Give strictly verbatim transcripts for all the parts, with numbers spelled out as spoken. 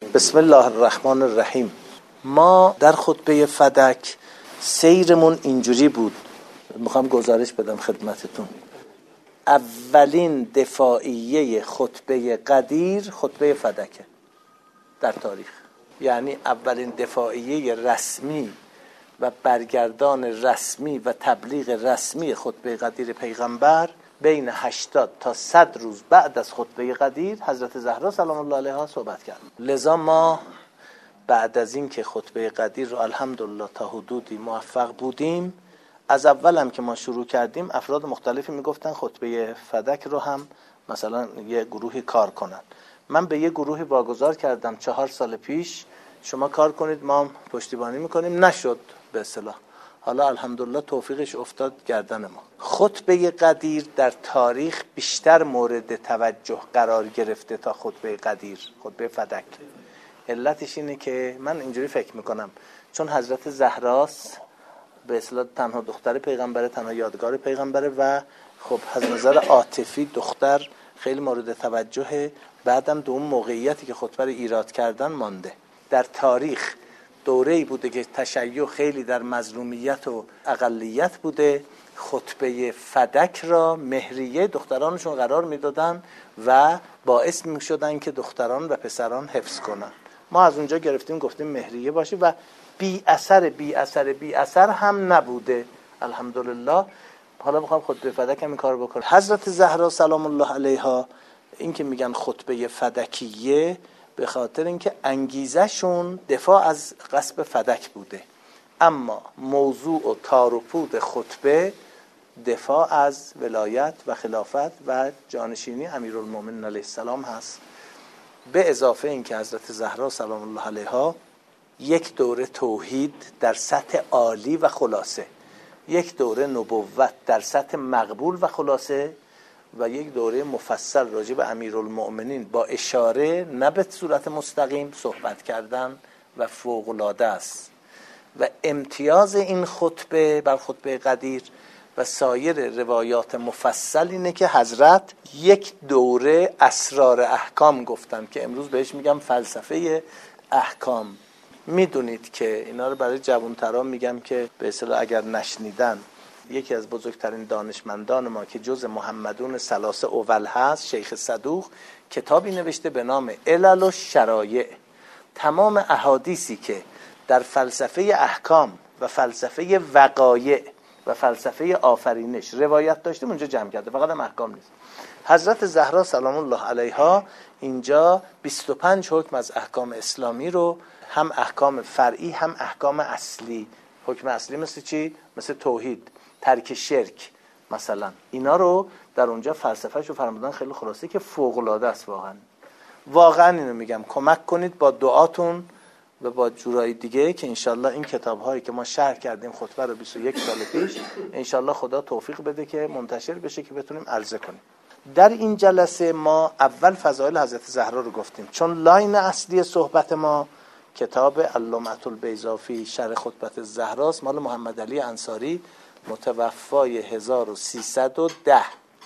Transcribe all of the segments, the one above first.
بسم الله الرحمن الرحیم. ما در خطبه فدک سیرمون اینجوری بود، میخوام گزارش بدم خدمتتون. اولین دفاعیه خطبه قدیر خطبه فدکه در تاریخ، یعنی اولین دفاعیه رسمی و برگردان رسمی و تبلیغ رسمی خطبه قدیر پیغمبر بین هشتاد تا صد روز بعد از خطبه قدیر حضرت زهرا سلام الله علیها صحبت کرد. لذا ما بعد از این که خطبه قدیر رو الحمدلله تا حدودی موفق بودیم، از اول هم که ما شروع کردیم افراد مختلفی میگفتن خطبه فدک رو هم مثلا یه گروهی کار کنن. من به یه گروهی واگذار کردم چهار سال پیش، شما کار کنید ما هم پشتیبانی میکنیم. نشد به اصطلاح. حالا الحمدلله توفیقش افتاد گردن ما. خطبه قدیر در تاریخ بیشتر مورد توجه قرار گرفته تا خطبه قدیر، خطبه فدک. علتش اینه که من اینجوری فکر میکنم چون حضرت زهراست به اصطلاح تنها دختر پیغمبره، تنها یادگار پیغمبره و خب از نظر عاطفی دختر خیلی مورد توجهه. بعدم دو اون موقعیتی که خطبه رو ایراد کردن مانده. در تاریخ دوره‌ای بوده که تشیع خیلی در مظلومیت و اقلیت بوده، خطبه فدک را مهریه دخترانشون قرار میدادن و باعث میشدن که دختران و پسران حفظ کنن. ما از اونجا گرفتیم گفتیم مهریه باشه و بی اثر بی اثر بی اثر هم نبوده الحمدلله. حالا میخوام خطبه فدک هم این کار بکنم. حضرت زهرا سلام الله علیها این که میگن خطبه فدکیه به خاطر اینکه انگیزه شون دفاع از غصب فدک بوده، اما موضوع و تار و پود خطبه دفاع از ولایت و خلافت و جانشینی امیرالمومنین علیه السلام هست. به اضافه اینکه حضرت زهرا سلام الله علیها یک دوره توحید در سطح عالی و خلاصه، یک دوره نبوت در سطح مقبول و خلاصه و یک دوره مفصل راجع به امیرالمؤمنین با اشاره نه به صورت مستقیم صحبت کردن و فوق‌العاده است. و امتیاز این خطبه بر خطبه قدیر و سایر روایات مفصل اینه که حضرت یک دوره اسرار احکام گفتن که امروز بهش میگم فلسفه احکام. میدونید که اینا رو برای جوانتران میگم که به اصطلاح اگر نشنیدن، یکی از بزرگترین دانشمندان ما که جز محمدون ثلاثه اول هست، شیخ صدوق، کتابی نوشته به نام علل و شرایع. تمام احادیثی که در فلسفه احکام و فلسفه وقایع و فلسفه آفرینش روایت داشته اونجا جمع کرده، فقط هم احکام نیست. حضرت زهرا سلام الله علیها اینجا بیست و پنج حکم از احکام اسلامی رو، هم احکام فرعی هم احکام اصلی. حکم اصلی مثل چی؟ مثل توحید، ترک شرک مثلا، اینا رو در اونجا فلسفه‌شو رو فرمودن خیلی خلاصه که فوق‌العاده است. واقعا واقعا اینو میگم کمک کنید با دعاتون و با جورای دیگه که انشالله این کتاب‌هایی که ما شرح کردیم خطبه رو بیست و یک سال پیش، انشالله خدا توفیق بده که منتشر بشه که بتونیم عرضه کنیم. در این جلسه ما اول فضائل حضرت زهرا رو گفتیم چون لاین اصلی صحبت ما کتاب اللمعة البیضاء فی شرح خطبه الزهرا مال محمد علی انصاری متوفای هزار و سیصد و ده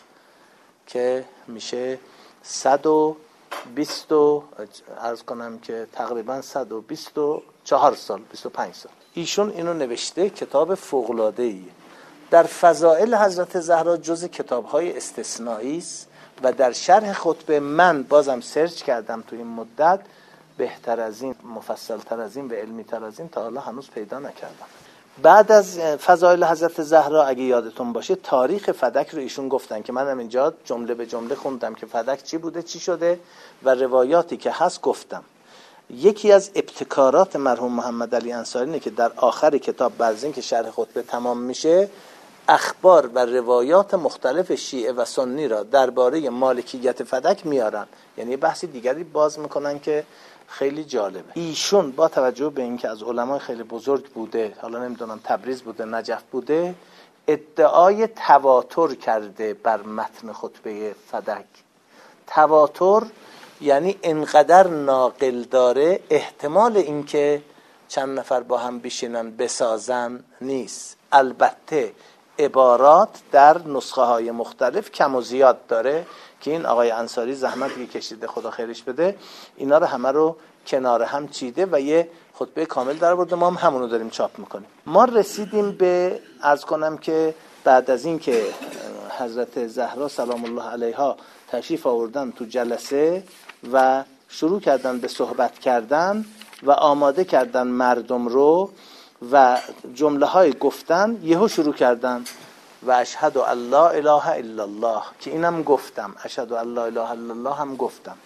که میشه صد و بیست و عرض کنم که تقریبا صد و بیست و چهار سال، بیست و پنج سال. ایشون اینو نوشته، کتاب فوق‌العاده‌ایه. در فضائل حضرت زهرا جز کتاب‌های استثنایی است و در شرح خطبه من بازم سرچ کردم تو این مدت، بهتر از این، مفصل تر از این و علمی تر از این تا حالا هنوز پیدا نکردم. بعد از فضائل حضرت زهرا اگه یادتون باشه تاریخ فدک رو ایشون گفتن که منم اینجا جمله به جمله خوندم که فدک چی بوده چی شده و روایاتی که هست گفتم. یکی از ابتکارات مرحوم محمد علی انصاری اینه که در آخر کتاب بعد از این که شرح خطبه تمام میشه اخبار و روایات مختلف شیعه و سنی را درباره مالکیت فدک میارن، یعنی بحثی دیگری باز میکنن که خیلی جالبه. ایشون با توجه به اینکه از علمای خیلی بزرگ بوده، حالا نمیدونم تبریز بوده نجف بوده، ادعای تواتر کرده بر متن خطبه فدک. تواتر یعنی انقدر ناقل داره احتمال اینکه چند نفر با هم بشینن بسازن نیست. البته عبارات در نسخه های مختلف کم و زیاد داره که این آقای انصاری زحمتی که کشیده خدا خیرش بده اینا رو همه رو کنار هم چیده و یه خطبه کامل در آورده. ما هم همونو داریم چاپ میکنیم. ما رسیدیم به عرض کنم که بعد از این که حضرت زهرا سلام الله علیها تشریف آوردن تو جلسه و شروع کردن به صحبت کردن و آماده کردن مردم رو و جمله های گفتن، یهو شروع کردن و اشهد ان لا اله الا الله، که اینم گفتم، اشهد ان لا اله الا الله هم گفتم،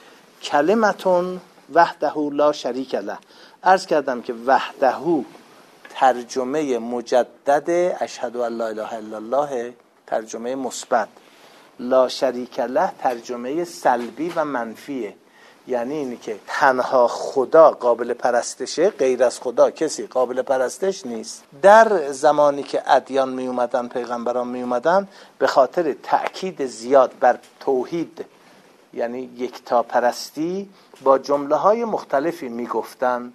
کلمتون وحده لا شریک له. عرض کردم که وحده ترجمه مجدد اشهد ان لا اله الا الله، ترجمه مثبت، لا شریک له ترجمه سلبی و منفیه. یعنی اینی که تنها خدا قابل پرستشه، غیر از خدا کسی قابل پرستش نیست. در زمانی که ادیان می اومدن، پیغمبران می اومدن، به خاطر تأکید زیاد بر توحید یعنی یکتا پرستی با جمله های مختلفی می گفتن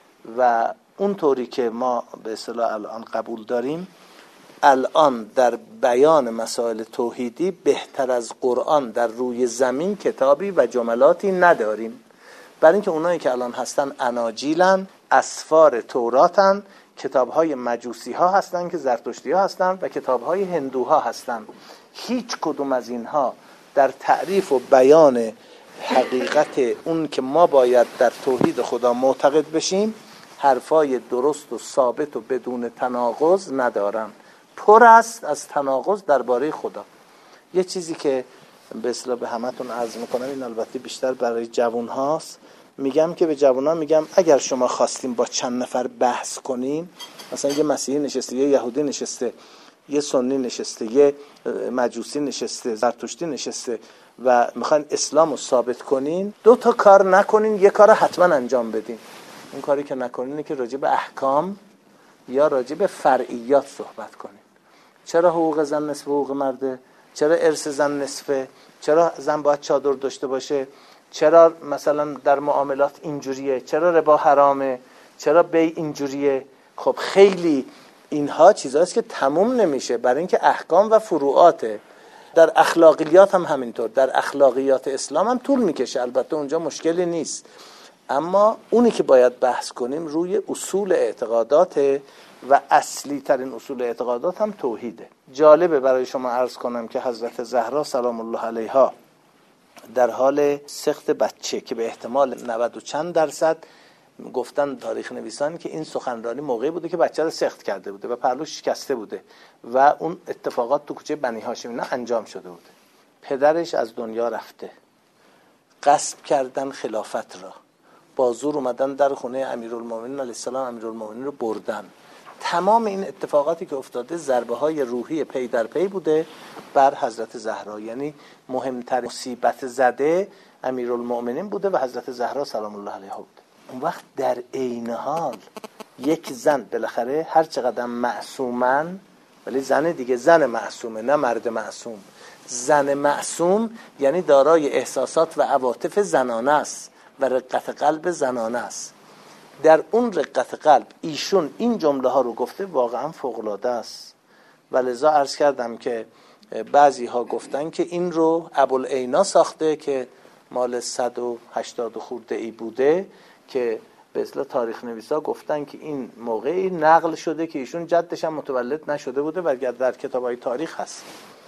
و اونطوری که ما به اصطلاح الان قبول داریم، الان در بیان مسائل توحیدی بهتر از قرآن در روی زمین کتابی و جملاتی نداریم. برای اینکه اونایی که الان هستن اناجیلن، اسفار توراتن، کتابهای مجوسی ها هستن که زرتشتی ها هستن و کتابهای هندوها هستن. هیچ کدوم از اینها در تعریف و بیان حقیقت اون که ما باید در توحید خدا معتقد بشیم حرفای درست و ثابت و بدون تناقض ندارن. پر است از تناقض درباره خدا. یه چیزی که به اصطلاح به همتون عرض میکنم، این البته بیشتر برای جوان هاست، میگم که به جوان ها میگم اگر شما خواستیم با چند نفر بحث کنیم، مثلا یه مسیحی نشسته، یه یهودی نشسته، یه سنی نشسته، یه مجوسی نشسته، زرتشتی نشسته و میخواین اسلام رو ثابت کنین، دو تا کار نکنین، یه کار حتما انجام بدین. اون کاری که نکنین اینه که راجع به احکام یا راجع به فرعیات صحبت کنین. چرا حقوق زن نصف حقوق مرده؟ چرا ارث زن نصفه؟ چرا زن باید چادر داشته باشه؟ چرا مثلا در معاملات اینجوریه؟ چرا ربا حرامه؟ چرا بیع اینجوریه؟ خب خیلی اینها چیزهاست که تموم نمیشه، برای اینکه احکام و فروعاته. در اخلاقیات هم همینطور، در اخلاقیات اسلام هم طول میکشه، البته اونجا مشکلی نیست، اما اونی که باید بحث کنیم روی اصول اعتقادات و اصلی ترین اصول اعتقادات هم توحیده. جالبه برای شما عرض کنم که حضرت زهرا سلام الله علیها در حال سقط بچه که به احتمال نود و چند درصد گفتن تاریخ نویسان که این سخنرانی موقعی بوده که بچه رو سقط کرده بوده و پهلوش شکسته بوده و اون اتفاقات تو کوچه بنی هاشم اینا انجام شده بوده. پدرش از دنیا رفته، غصب کردن خلافت را، با زور اومدن در خونه امیرالمومنین علیه السلام، امیرالمومنین رو بردن. تمام این اتفاقاتی که افتاده ضربه های روحی پی در پی بوده بر حضرت زهرا. یعنی مهمترین مصیبت زده امیرالمومنین بوده و حضرت زهرا سلام الله علیها بوده. اون وقت در عین حال یک زن بالاخره هر چقدر معصومن، ولی زن دیگه زن معصومه نه مرد معصوم. زن معصوم یعنی دارای احساسات و عواطف زنانه است و رقت قلب زنانه است. در اون رقت قلب ایشون این جمله ها رو گفته، واقعا فوق‌العاده است. و لذا عرض کردم که بعضی ها گفتن که این رو ابوالعینا ساخته که مال صد و هشتاد خورده ای بوده، که به اصطلاح تاریخ نویسا گفتن که این موقعی نقل شده که ایشون جدش هم متولد نشده بوده و در کتابای تاریخ هست.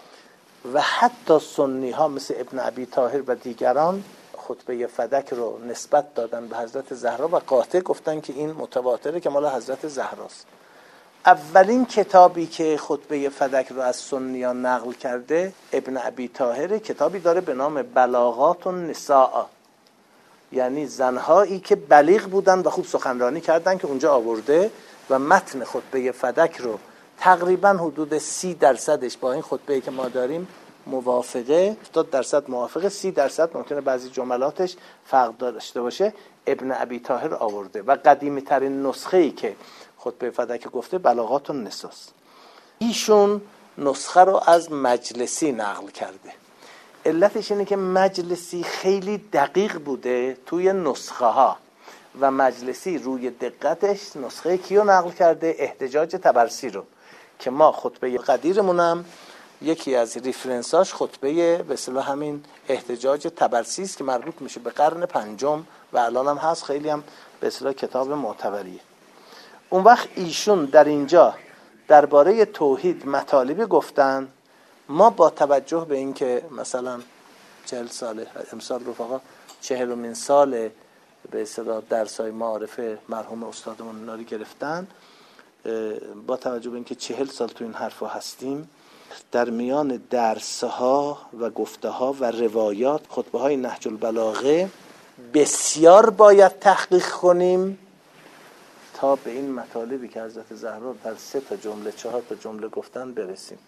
و حتی سنی ها مثل ابن ابی طاهر و دیگران خطبه فدک رو نسبت دادن به حضرت زهرا و قاطع گفتن که این متواتره که مال حضرت زهراست. اولین کتابی که خطبه فدک رو از سنیان نقل کرده ابن ابی طاهر، کتابی داره به نام بلاغات النساء، یعنی زنهایی که بلیغ بودن و خوب سخنرانی کردن، که اونجا آورده و متن خطبه فدک رو تقریبا حدود سی درصدش با این خطبه‌ای که ما داریم موافقه، هفتاد درصد موافقه، سی درصد ممکنه بعضی جملاتش فرق داشته باشه، ابن ابی طاهر آورده. و قدیمی ترین نسخه‌ای که خطبه فدک گفته بلاغات النساء. ایشون نسخه رو از مجلسی نقل کرده. علتش اینه که مجلسی خیلی دقیق بوده توی نسخه ها و مجلسی روی دقتش نسخه کیو نقل کرده؟ احتجاج طبرسی رو، که ما خطبه قدیرمونم یکی از ریفرنساش خطبه به اصطلاح همین احتجاج طبرسی است که مربوط میشه به قرن پنجم و الان هم هست، خیلی هم به اصطلاح کتاب معتبریه. اون وقت ایشون در اینجا درباره توحید مطالبی گفتن. ما با توجه به اینکه مثلا چهل ساله امسال رفقا چهلمین سال به اصطلاح درسای معارفه مرحوم استادمون اینا رو گرفتن، با توجه به اینکه چهل سال تو این حرفا هستیم، در میان درسها و گفته‌ها و روایات خطبه های نهج البلاغه بسیار باید تحقیق کنیم تا به این مطالبی که حضرت زهرا در سه تا جمله چهار تا جمله گفتن برسیم.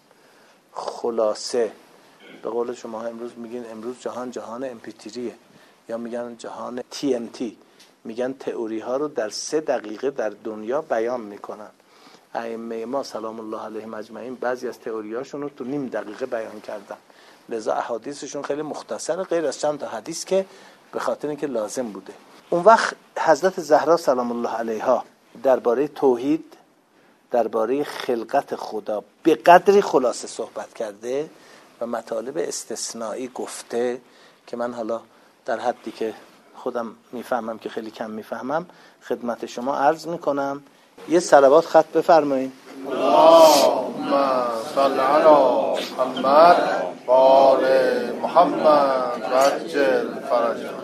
خلاصه به قول شما امروز میگین امروز جهان جهان امپیتریه یا میگن جهان تی ام تی، میگن تئوری ها رو در سه دقیقه در دنیا بیان میکنن. ائمه ما سلام الله علیهم اجمعین بعضی از تئوریاشون رو تو نیم دقیقه بیان کردن، لذا احادیثشون خیلی مختصره غیر از چند تا حدیث که به خاطر اینکه لازم بوده. اون وقت حضرت زهرا سلام الله علیها درباره توحید، درباره خلقت خدا به قدری خلاصه صحبت کرده و مطالب استثنایی گفته که من حالا در حدی که خودم میفهمم که خیلی کم میفهمم خدمت شما عرض میکنم. یه صلوات خط بفرمایید. اللهم صل علی محمد و آل محمد و عجل فرجهم.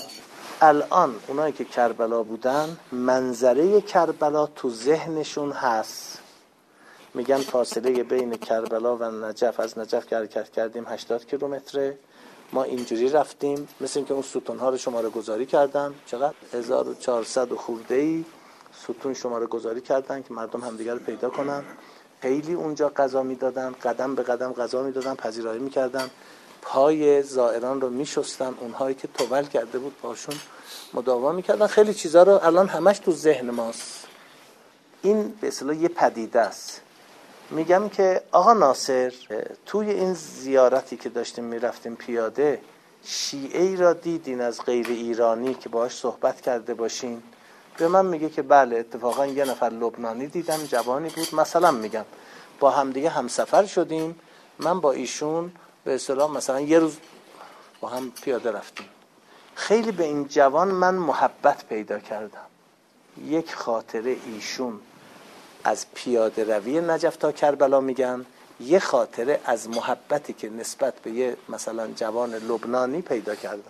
الان اونایی که کربلا بودن منظره کربلا تو ذهنشون هست. میگن فاصله بین کربلا و نجف، از نجف که حرکت کردیم هشتاد کیلومتره، ما اینجوری رفتیم، مثل اینکه اون ستون‌ها رو شماره گذاری کردن، چقدر هزار و چهارصد و خورده‌ای ستون شماره گذاری کردن که مردم همدیگر رو پیدا کنن. خیلی اونجا غذا میدادن، قدم به قدم غذا میدادن، پذیرایی میکردن، پای زائران رو میشستن، اونهایی که توول کرده بود پاشون مداوا میکردن. خیلی چیزا رو الان همش تو ذهن ماست. این به اصطلاح یه پدیده است. میگم که آقا ناصر توی این زیارتی که داشتیم میرفتیم پیاده شیعه‌ای را دیدین از غیر ایرانی که باهاش صحبت کرده باشین؟ به من میگه که بله، اتفاقا یه نفر لبنانی دیدم، جوانی بود، مثلا میگم با همدیگه همسفر شدیم، من با ایشون به اصطلاح مثلا یه روز با هم پیاده رفتیم. خیلی به این جوان من محبت پیدا کردم. یک خاطره ایشون از پیاده روی نجف تا کربلا میگن، یه خاطره از محبتی که نسبت به یه مثلا جوان لبنانی پیدا کردم.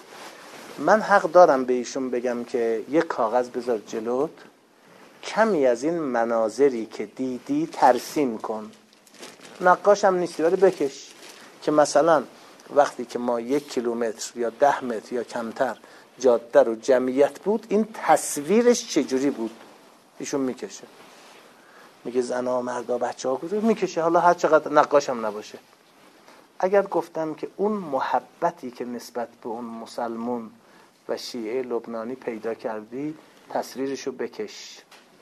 من حق دارم به ایشون بگم که یه کاغذ بذار جلوت، کمی از این مناظری که دیدی ترسیم کن. نقاش هم نیستی ولی بکش که مثلا وقتی که ما یک کیلومتر یا ده متر یا کمتر جاده رو جمعیت بود این تصویرش چجوری بود. ایشون میکشه، میگه زنا مردا بچه ها کجا، میکشه، حالا هر چقدر نقاش هم نباشه. اگر گفتم که اون محبتی که نسبت به اون مسلمون و شیعه لبنانی پیدا کردی تصویرشو بکش.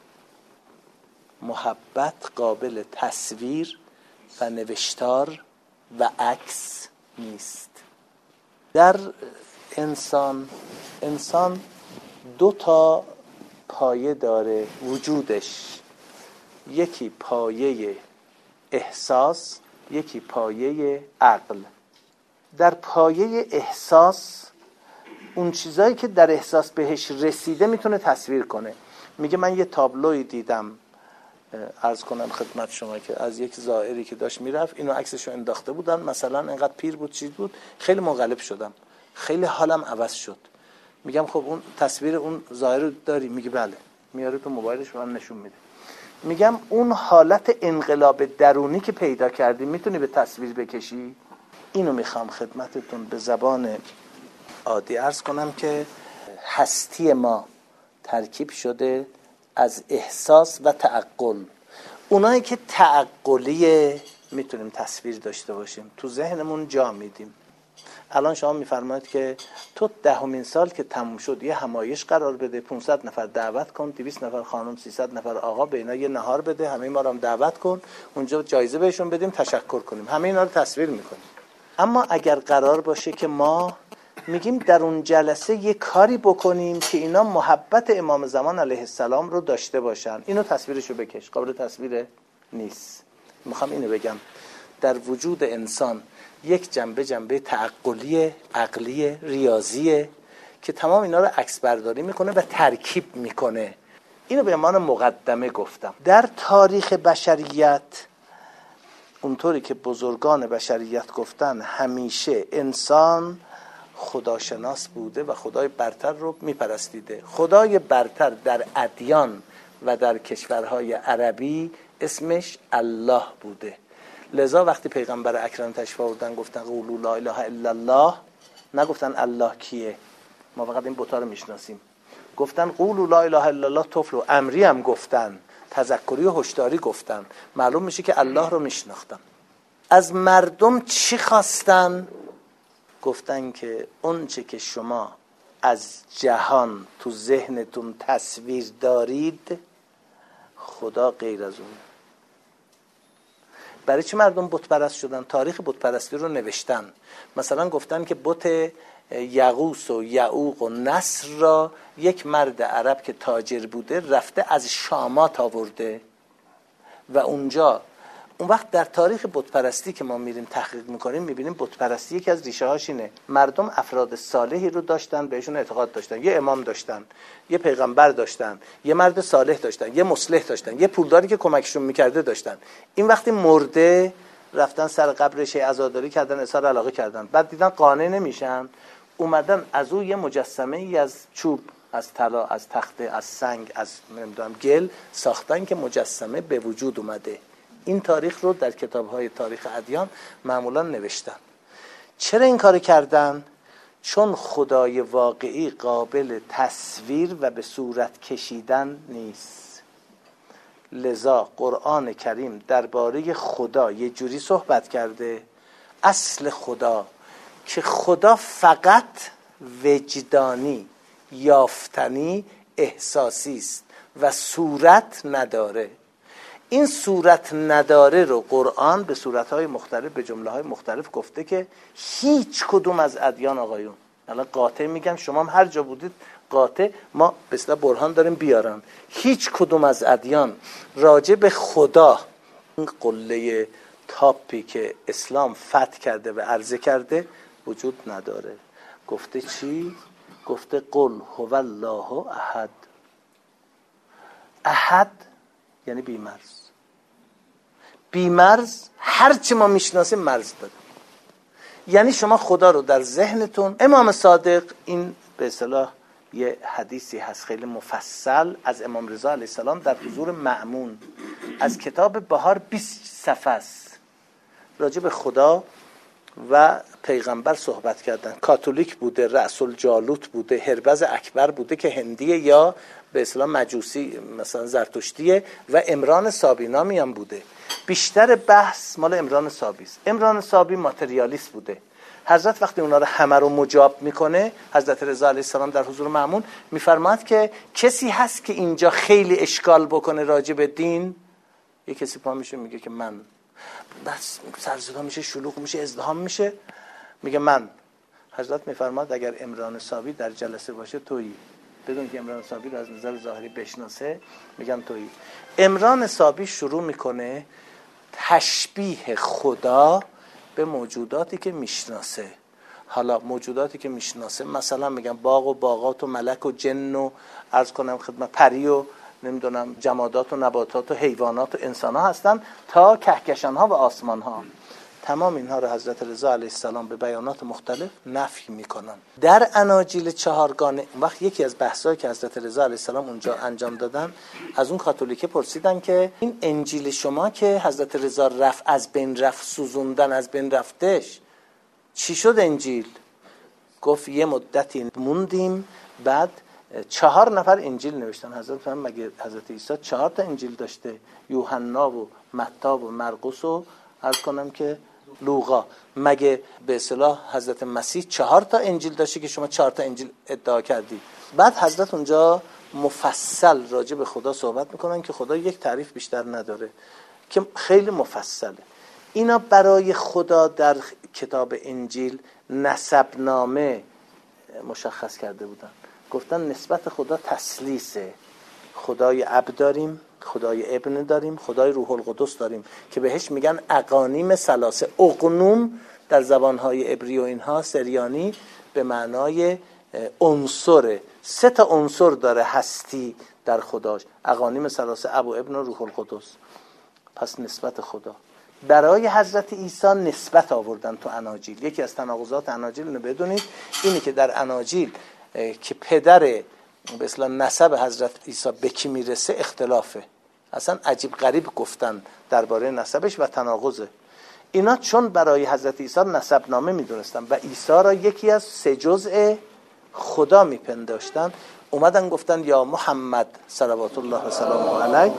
محبت قابل تصویر و نوشتار و عکس نیست. در انسان انسان دو تا پایه داره وجودش، یکی پایه احساس، یکی پایه عقل. در پایه احساس اون چیزایی که در احساس بهش رسیده میتونه تصویر کنه. میگه من یه تابلوی دیدم، عرض کنم خدمت شما که از یک زائری که داشت میرفت، اینو عکسشو انداخته بودن، مثلا انقدر پیر بود چیز بود، خیلی منقلب شدم، خیلی حالم عوض شد. میگم خب اون تصویر اون زائر رو داری؟ میگه بله. میاره تو موبایلش من نشون میده. میگم اون حالت انقلاب درونی که پیدا کردی میتونی به تصویر بکشی؟ اینو میخوام خدمتتون به زبان عادی عرض کنم که هستی ما ترکیب شده از احساس و تعقل. اونایی که تعقلیه میتونیم تصویر داشته باشیم، تو ذهنمون جا میدیم. الان شما میفرمایید که تو دهمین سال که تموم شد یه همایش قرار بده، پانصد نفر دعوت کن، دویست نفر خانم، سیصد نفر آقا، به اینا یه نهار بده، همه ما رو هم دعوت کن، اونجا جایزه بهشون بدیم، تشکر کنیم. همه اینا رو تصویر میکنیم. اما اگر قرار باشه که ما میگیم در اون جلسه یه کاری بکنیم که اینا محبت امام زمان علیه السلام رو داشته باشن، اینو تصویرشو بکش، قابل تصویر نیست. میخوام اینو بگم در وجود انسان یک جنبه جنبه تعقلی، عقلی، ریاضیه که تمام اینا رو عکس برداری میکنه و ترکیب میکنه. اینو به عنوان مقدمه گفتم. در تاریخ بشریت اونطوری که بزرگان بشریت گفتن همیشه انسان خداشناس بوده و خدای برتر رو میپرستیده. خدای برتر در ادیان و در کشورهای عربی اسمش الله بوده. لذا وقتی پیغمبر اکرم تشریف آوردن گفتن قولوا لا اله الا الله، نگفتن الله کیه، ما فقط این بتا رو میشناسیم. گفتن قولوا لا اله الا الله طفل و امری هم گفتن، تذکری و هشداری گفتن. معلوم میشه که الله رو میشناختن. از مردم چی خواستن؟ گفتن که اون چه که شما از جهان تو ذهنتون تصویر دارید خدا غیر از اون. برای چی مردم بت پرست شدن؟ تاریخ بت پرستی رو نوشتن. مثلا گفتن که بت یغوث و یعوق و نصر را یک مرد عرب که تاجر بوده رفته از شامات آورده و اونجا. اون وقت در تاریخ بت پرستی که ما میریم تحقیق میکنیم میبینیم بت پرستی یکی از ریشه هاش اینه مردم افراد صالحی رو داشتن، بهشون اعتقاد داشتن، یه امام داشتن، یه پیغمبر داشتن، یه مرد صالح داشتن، یه مصلح داشتن، یه پولداری که کمکشون میکرده داشتن. این وقتی مرده رفتن سر قبرش عزاداری کردن، اظهار علاقه کردن، بعد دیدن قانع نمیشن، اومدن از او یه مجسمه ای از چوب، از طلا، از تخته، از سنگ، از نمیدونم گل ساختن که مجسمه به وجود اومده. این تاریخ رو در کتاب‌های تاریخ ادیان معمولا نوشتن. چرا این کار کردن؟ چون خدای واقعی قابل تصویر و به صورت کشیدن نیست. لذا قرآن کریم درباره خدا یه جوری صحبت کرده، اصل خدا که خدا فقط وجدانی، یافتنی، احساسی است و صورت نداره. این صورت نداره رو قرآن به صورتهای مختلف به جمله‌های مختلف گفته که هیچ کدوم از ادیان آقایون، الان قاطع میگم شما هم هر جا بودید قاطع، ما به اصطلاح برهان داریم بیارم، هیچ کدوم از ادیان راجع به خدا این قله تاپی که اسلام فتح کرده و عرضه کرده وجود نداره. گفته چی؟ گفته قل هو الله احد. احد یعنی بی‌مرز. بی‌مرز هر چی ما میشناسیم مرز داره. یعنی شما خدا رو در ذهنتون، امام صادق، این به اصطلاح یه حدیثی هست خیلی مفصل از امام رضا علیه السلام در حضور مأمون از کتاب بهار بیست صفحه است راجع به خدا و پیغمبر صحبت کردن. کاتولیک بوده، رأس الجالوت بوده، هربز اکبر بوده که هندیه یا به اصطلاح مجوسی مثلا زرتشتیه و عمران صابی نامی هم بوده. بیشتر بحث مال عمران صابی است. عمران صابی ماتریالیست بوده. حضرت وقتی اونا رو همه رو مجاب میکنه، حضرت رضا علیه السلام در حضور مأمون میفرماد که کسی هست که اینجا خیلی اشکال بکنه راجع به دین؟ یه کسی پا میشه میگه که من. بس سرصدا میشه، شلوغ میشه، ازدحام میشه، میگه من. حضرت میفرماد اگر عمران صابی در جلسه باشه تویی. بدون که عمران صابی رو از نظر ظاهری بشناسه میگن تویی. عمران صابی شروع میکنه تشبیه خدا به موجوداتی که میشناسه. حالا موجوداتی که میشناسه مثلا میگن باغ و باغات و ملک و جن و عرض کنم خدمت پری و نمیدونم جمادات و نباتات و حیوانات و انسان ها هستن تا کهکشان ها و آسمان ها. تمام اینها رو حضرت رضا علیه السلام به بیانات مختلف نفی میکنن. در اناجیل چهارگانه وقت یکی از بحثایی که حضرت رضا علیه السلام اونجا انجام دادن، از اون کاتولیکه پرسیدن که این انجیل شما که حضرت رضا رفت از بین رفت، سوزوندن از بین رفتش، چی شد انجیل؟ گفت یه مدتی موندیم بعد چهار نفر انجیل نوشتن. حضرت هم مگه حضرت عیسی چهار تا انجیل داشته؟ یوحنا و متی و مرقس و عرض کنم که لوقا. مگه به اصطلاح حضرت مسیح چهار تا انجیل داشته که شما چهار تا انجیل ادعا کردی؟ بعد حضرت اونجا مفصل راجع به خدا صحبت میکنن که خدا یک تعریف بیشتر نداره که خیلی مفصله. اینا برای خدا در کتاب انجیل نسبنامه مشخص کرده بودن. گفتن نسبت خدا تثلیثه. خدای اب داریم، خدای ابن داریم، خدای روح القدس داریم که بهش میگن اقانیم ثلاثه. اقنوم در زبانهای عبری و اینها سریانی به معنای عنصر، سه تا عنصر داره هستی در خداش. اقانیم ثلاثه اب و ابن و روح القدس. پس نسبت خدا برای حضرت عیسی نسبت آوردن تو اناجیل. یکی از تناقضات اناجیل اینو بدونید، اینی که در اناجیل که پدر به اصطلاح نسب حضرت عیسی به کی میرسه اختلافه، اصلا عجیب غریب گفتن درباره نسبش و تناقضه. اینا چون برای حضرت عیسی نسب نامه میدونستن و عیسی را یکی از سه جزء خدا میپنداشتن، اومدن گفتن یا محمد صلوات الله و سلامه علیه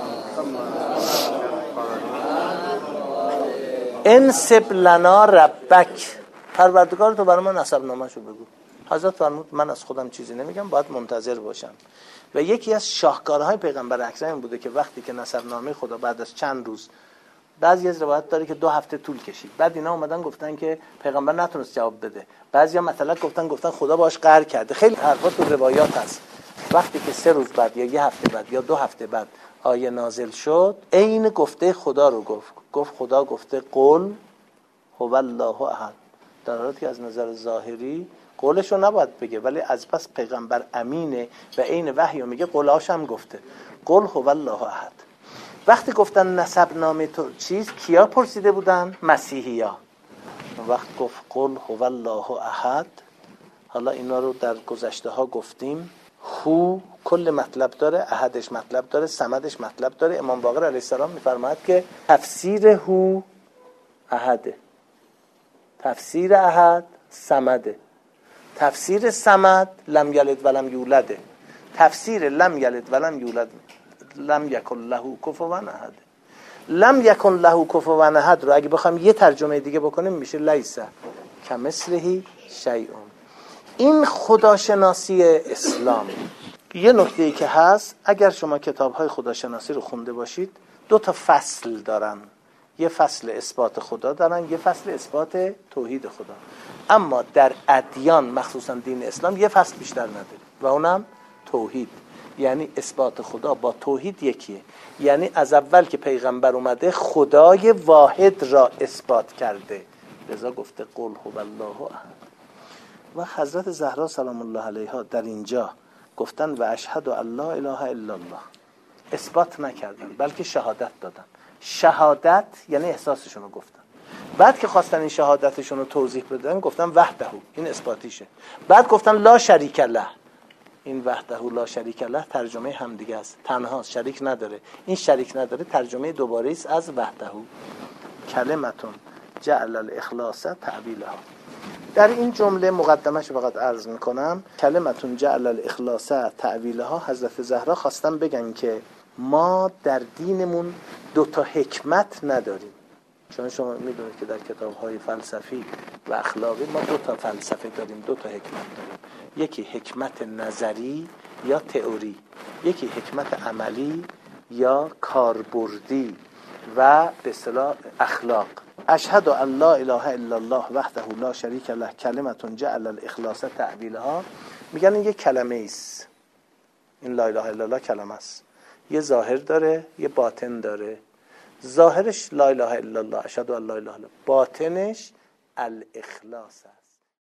انسب لنا ربک، پروردگار تو برای ما نسب نامه‌شو بگو. حضرت فرمود من از خودم چیزی نمیگم، باید منتظر باشم. و یکی از شاهکارهای پیغمبر اکرم این بوده که وقتی که نسب نامه خدا بعد از چند روز، بعضی از روایت داره که دو هفته طول کشید، بعد اینا اومدن گفتن که پیغمبر نتونست جواب بده، بعضیا مثلا گفتن گفتن خدا باش قهر کرده، خیلی حرفا تو روایات هست. وقتی که سه روز بعد یا یه هفته بعد یا دو هفته بعد آیه نازل شد، عین گفته خدا رو گفت. گفت خدا گفته قل هو الله احد، در حالی که از نظر ظاهری قولش رو نباید بگه، ولی از پس پیغمبر امینه و عین وحی رو میگه، قولاش هم گفته قل هو الله احد. وقتی گفتن نسب نامه تو چیز، کیا پرسیده بودن؟ مسیحیا. وقت گفت قل هو الله احد، حالا اینا رو در گذشته ها گفتیم، هو کل مطلب داره، احدش مطلب داره، صمدش مطلب داره. امام باقر علیه السلام میفرماید که تفسیر هو احده، تفسیر احد صمده، تفسیر صمد لم یلد ولم یولده، تفسیر لم یلد ولم یولد لم یکن له کفوا احد. لم یکن له کفوا احد رو اگه بخوام یه ترجمه دیگه بکنیم میشه لیس کمثله شیء. این خداشناسی اسلام. یه نکته‌ای که هست، اگر شما کتاب‌های خداشناسی رو خونده باشید، دو تا فصل دارن، یه فصل اثبات خدا دارن، یه فصل اثبات توحید خدا. اما در ادیان مخصوصا دین اسلام یه فصل بیشتر نداره و اونم توحید. یعنی اثبات خدا با توحید یکیه. یعنی از اول که پیغمبر اومده خدای واحد را اثبات کرده، لذا گفته قل هو الله احد. و حضرت زهرا سلام الله علیها در اینجا گفتن و اشهد ان لا اله الا الله، اثبات نکردن بلکه شهادت دادن. شهادت یعنی احساسشون رو گفتن. بعد که خواستن این شهادتشون رو توضیح بدن گفتن وحده، این اثباتیشه. بعد گفتن لا شریک له، این وحده لا شریک له ترجمه هم دیگه است، تنهاست، شریک نداره. این شریک نداره ترجمه دوباره است از وحده. کلمتون جعل الاخلاص تعبیلها. در این جمله مقدمش فقط عرض میکنم، کلمتون جعل الاخلاص تعبیلها، حضرت زهرا خواستن بگن که ما در دینمون دو تا حکمت نداریم. چون شما میدونید که در کتاب‌های فلسفی و اخلاقی ما دو تا فلسفه داریم، دو تا حکمت داریم. یکی حکمت نظری یا تئوری، یکی حکمت عملی یا کاربردی و به اصطلاح اخلاق. اشهد ان لا اله الا الله وحده لا شریک له کلمتون جعل الاخلاص تعبیلها، میگن این یه کلمه است. این لا اله الا الله کلمه است، یه ظاهر داره یه باطن داره. ظاهرش لا اله الا الله اشهد ان لا اله الا الله، باطنش الاخلاص است.